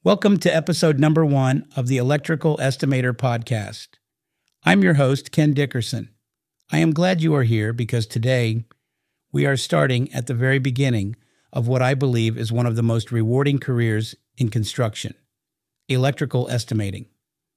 Welcome to episode number 1 of the Electrical Estimator podcast. I'm your host, Ken Dickerson. I am glad you are here because today we are starting at the very beginning of what I believe is one of the most rewarding careers in construction, electrical estimating.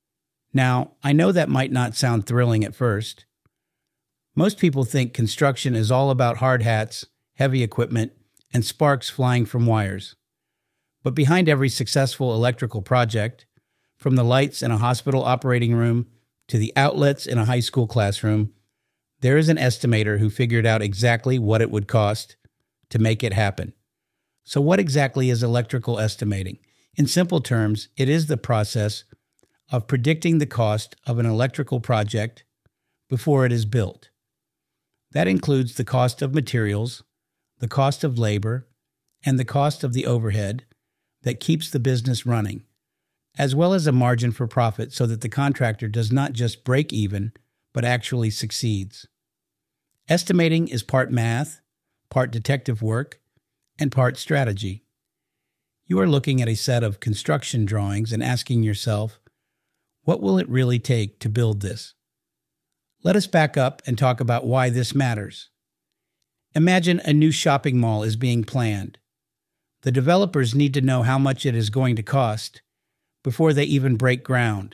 Now, I know that might not sound thrilling at first. Most people think construction is all about hard hats, heavy equipment, and sparks flying from wires. But behind every successful electrical project, from the lights in a hospital operating room to the outlets in a high school classroom, there is an estimator who figured out exactly what it would cost to make it happen. So what exactly is electrical estimating? In simple terms, it is the process of predicting the cost of an electrical project before it is built. That includes the cost of materials, the cost of labor, and the cost of the overhead that keeps the business running, as well as a margin for profit so that the contractor does not just break even, but actually succeeds. Estimating is part math, part detective work, and part strategy. You are looking at a set of construction drawings and asking yourself, what will it really take to build this? Let us back up and talk about why this matters. Imagine a new shopping mall is being planned. The developers need to know how much it is going to cost before they even break ground.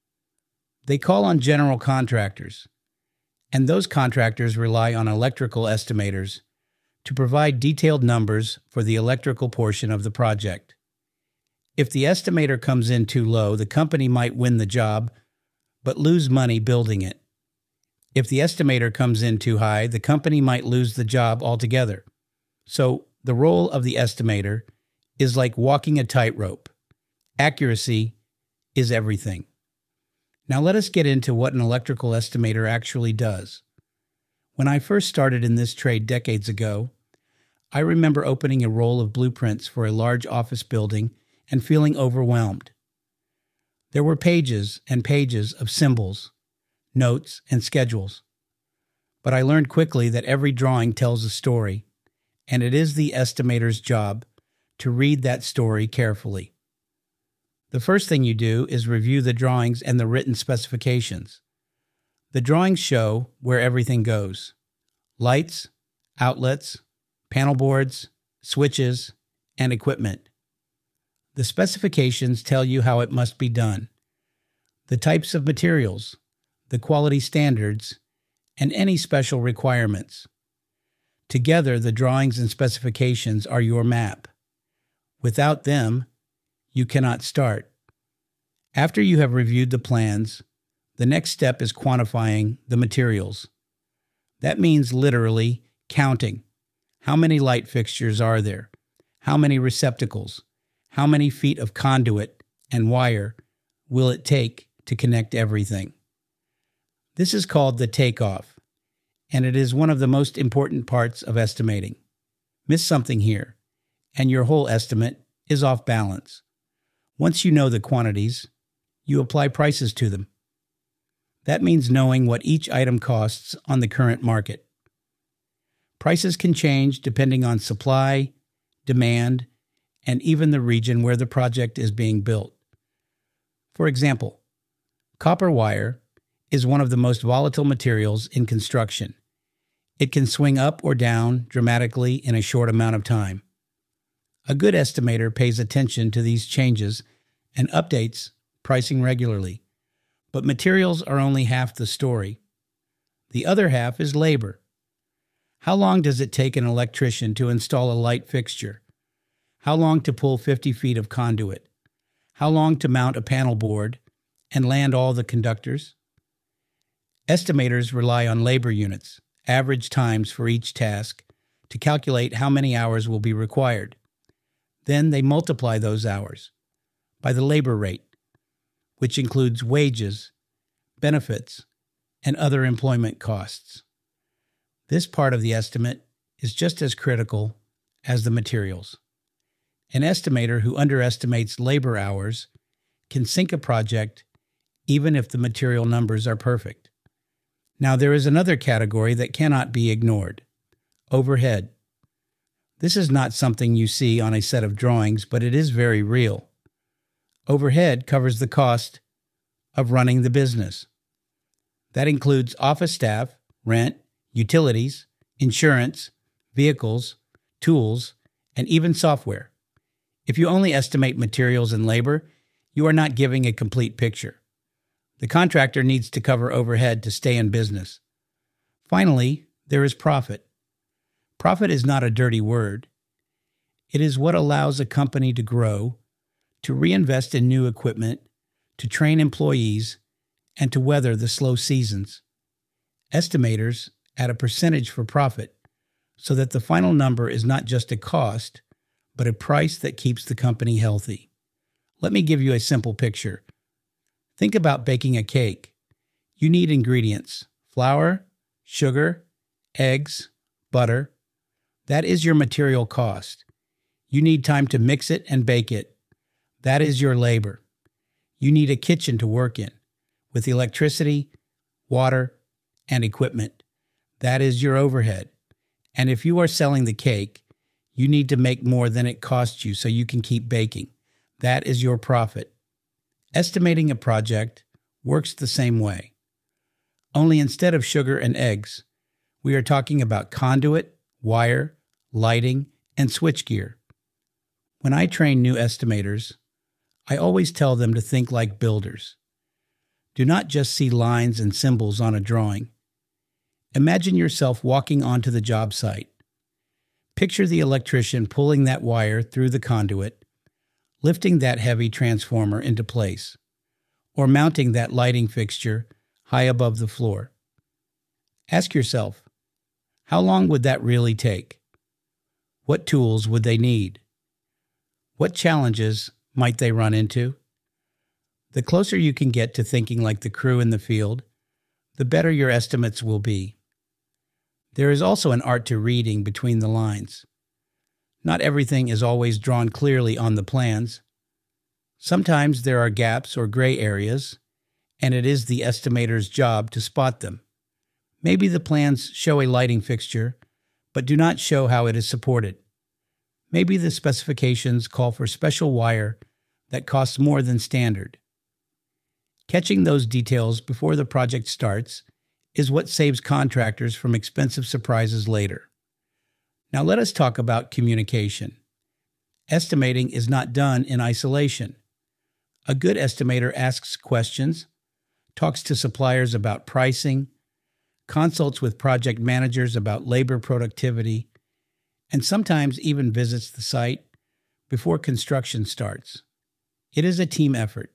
They call on general contractors, and those contractors rely on electrical estimators to provide detailed numbers for the electrical portion of the project. If the estimator comes in too low, the company might win the job, but lose money building it. If the estimator comes in too high, the company might lose the job altogether. So, the role of the estimator is like walking a tightrope. Accuracy is everything. Now let us get into what an electrical estimator actually does. When I first started in this trade decades ago, I remember opening a roll of blueprints for a large office building and feeling overwhelmed. There were pages and pages of symbols, notes, and schedules. But I learned quickly that every drawing tells a story, and it is the estimator's job to read that story carefully. The first thing you do is review the drawings and the written specifications. The drawings show where everything goes: lights, outlets, panel boards, switches, and equipment. The specifications tell you how it must be done, the types of materials, the quality standards, and any special requirements. Together, the drawings and specifications are your map. Without them, you cannot start. After you have reviewed the plans, the next step is quantifying the materials. That means literally counting. How many light fixtures are there? How many receptacles? How many feet of conduit and wire will it take to connect everything? This is called the takeoff, and it is one of the most important parts of estimating. Miss something here, and your whole estimate is off balance. Once you know the quantities, you apply prices to them. That means knowing what each item costs on the current market. Prices can change depending on supply, demand, and even the region where the project is being built. For example, copper wire is one of the most volatile materials in construction. It can swing up or down dramatically in a short amount of time. A good estimator pays attention to these changes and updates pricing regularly. But materials are only half the story. The other half is labor. How long does it take an electrician to install a light fixture? How long to pull 50 feet of conduit? How long to mount a panel board and land all the conductors? Estimators rely on labor units, average times for each task, to calculate how many hours will be required. Then they multiply those hours by the labor rate, which includes wages, benefits, and other employment costs. This part of the estimate is just as critical as the materials. An estimator who underestimates labor hours can sink a project even if the material numbers are perfect. Now, there is another category that cannot be ignored: overhead. This is not something you see on a set of drawings, but it is very real. Overhead covers the cost of running the business. That includes office staff, rent, utilities, insurance, vehicles, tools, and even software. If you only estimate materials and labor, you are not giving a complete picture. The contractor needs to cover overhead to stay in business. Finally, there is profit. Profit is not a dirty word. It is what allows a company to grow, to reinvest in new equipment, to train employees, and to weather the slow seasons. Estimators add a percentage for profit so that the final number is not just a cost, but a price that keeps the company healthy. Let me give you a simple picture. Think about baking a cake. You need ingredients: flour, sugar, eggs, butter. That is your material cost. You need time to mix it and bake it. That is your labor. You need a kitchen to work in, with electricity, water, and equipment. That is your overhead. And if you are selling the cake, you need to make more than it costs you so you can keep baking. That is your profit. Estimating a project works the same way. Only instead of sugar and eggs, we are talking about conduit, wire, lighting, and switchgear. When I train new estimators, I always tell them to think like builders. Do not just see lines and symbols on a drawing. Imagine yourself walking onto the job site. Picture the electrician pulling that wire through the conduit, lifting that heavy transformer into place, or mounting that lighting fixture high above the floor. Ask yourself, how long would that really take? What tools would they need? What challenges might they run into? The closer you can get to thinking like the crew in the field, the better your estimates will be. There is also an art to reading between the lines. Not everything is always drawn clearly on the plans. Sometimes there are gaps or gray areas, and it is the estimator's job to spot them. Maybe the plans show a lighting fixture, but do not show how it is supported. Maybe the specifications call for special wire that costs more than standard. Catching those details before the project starts is what saves contractors from expensive surprises later. Now let us talk about communication. Estimating is not done in isolation. A good estimator asks questions, talks to suppliers about pricing, consults with project managers about labor productivity, and sometimes even visits the site before construction starts. It is a team effort.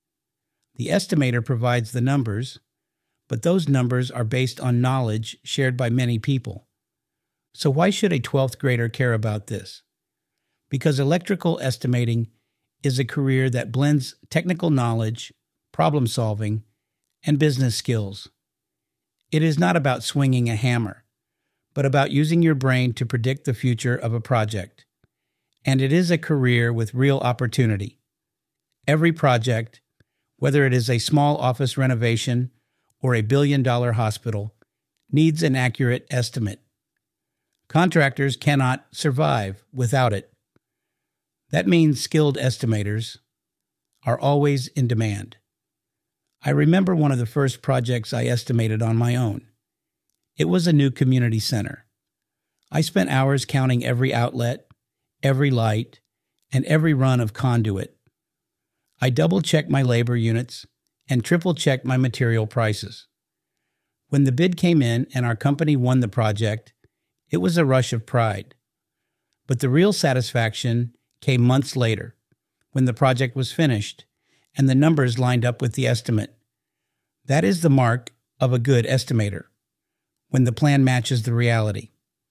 The estimator provides the numbers, but those numbers are based on knowledge shared by many people. So why should a 12th grader care about this? Because electrical estimating is a career that blends technical knowledge, problem solving, and business skills. It is not about swinging a hammer, but about using your brain to predict the future of a project. And it is a career with real opportunity. Every project, whether it is a small office renovation or a billion-dollar hospital, needs an accurate estimate. Contractors cannot survive without it. That means skilled estimators are always in demand. I remember one of the first projects I estimated on my own. It was a new community center. I spent hours counting every outlet, every light, and every run of conduit. I double-checked my labor units and triple-checked my material prices. When the bid came in and our company won the project, it was a rush of pride. But the real satisfaction came months later, when the project was finished and the numbers lined up with the estimate. That is the mark of a good estimator, when the plan matches the reality.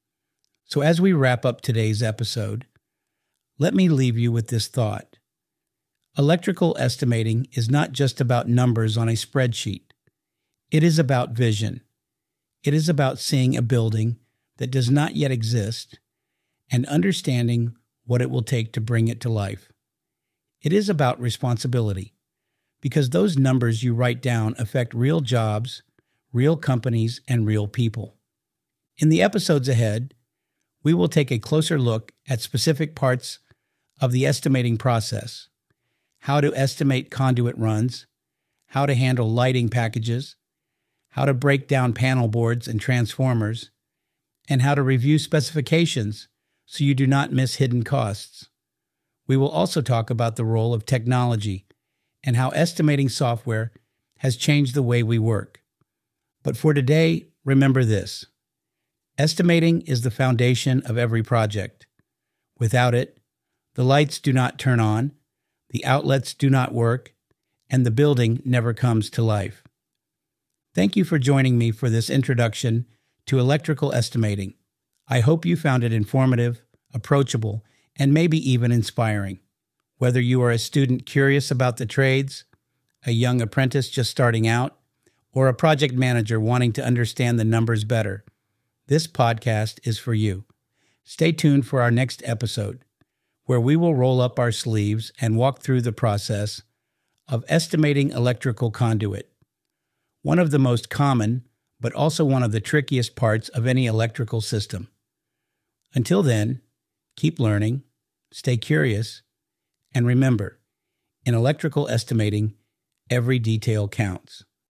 So as we wrap up today's episode, let me leave you with this thought. Electrical estimating is not just about numbers on a spreadsheet. It is about vision. It is about seeing a building that does not yet exist and understanding what it will take to bring it to life. It is about responsibility, because those numbers you write down affect real jobs, real companies, and real people. In the episodes ahead, we will take a closer look at specific parts of the estimating process, how to estimate conduit runs, how to handle lighting packages, how to break down panel boards and transformers, and how to review specifications so you do not miss hidden costs. We will also talk about the role of technology and how estimating software has changed the way we work. But for today, remember this. Estimating is the foundation of every project. Without it, the lights do not turn on, the outlets do not work, and the building never comes to life. Thank you for joining me for this introduction to electrical estimating. I hope you found it informative, approachable, and maybe even inspiring. Whether you are a student curious about the trades, a young apprentice just starting out, or a project manager wanting to understand the numbers better, this podcast is for you. Stay tuned for our next episode, where we will roll up our sleeves and walk through the process of estimating electrical conduit, one of the most common, but also one of the trickiest parts of any electrical system. Until then, keep learning, stay curious, and remember, in electrical estimating, every detail counts.